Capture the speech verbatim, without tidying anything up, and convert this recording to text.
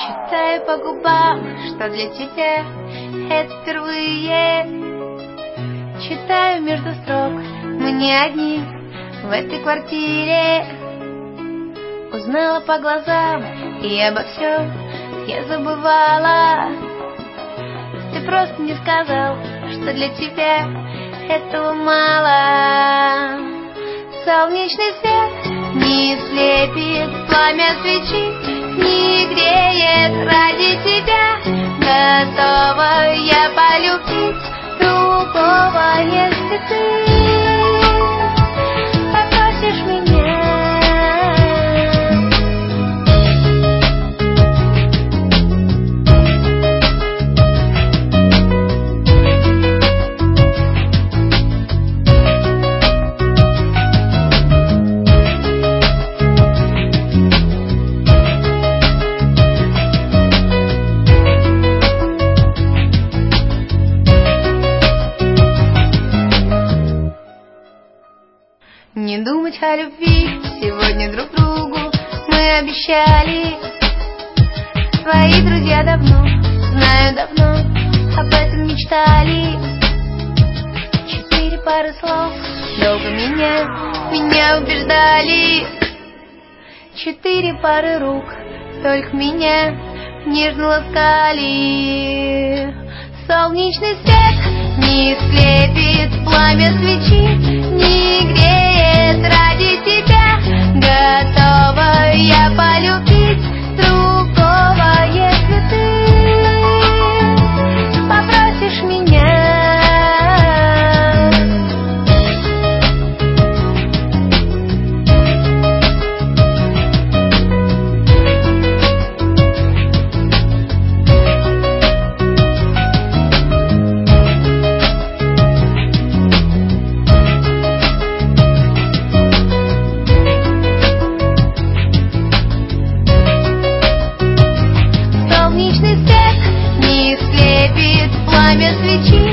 Читаю по губам, что для тебя это впервые. Читаю между строк, мы не одни в этой квартире. Узнала по глазам, и обо всем я забывала. Ты просто не сказал, что для тебя этого мало. Солнечный свет не слепит пламя свечи, не греет ради тебя. Готова я полюбить другого, если ты попросишь меня. Не думать о любви сегодня друг другу мы обещали. Твои друзья давно, знаю давно, об этом мечтали. Четыре пары слов долго меня, меня убеждали. Четыре пары рук только меня нежно ласкали. Солнечный свет не слепит пламя свечи, не греет ради тебя. Готова я полюбить другого, если ты попросишь меня. Солнечный свет не слепит пламя свечи,